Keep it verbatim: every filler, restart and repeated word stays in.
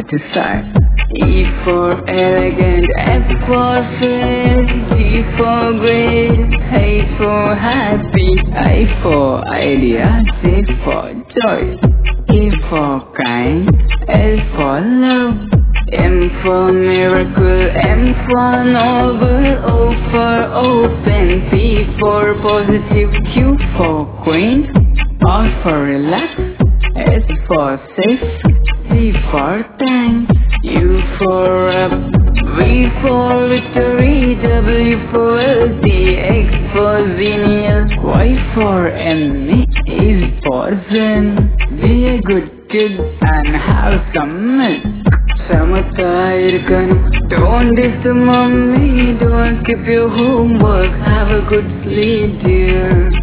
to start. E for elegant, F for fit, G for great, H for happy, I for idea, C for joy, E for kind, L for love, M for miracle, N for noble, O for open, P for positive, Q for queen, R for relax, S for safe, T for thanks, U for up, V for victory, W for wealthy, X for genius, Y for enemy, Z for zen. Be a good kid and have some milk. Samata irukanu. Don't diss the mommy, don't skip your homework. Have a good sleep, dear.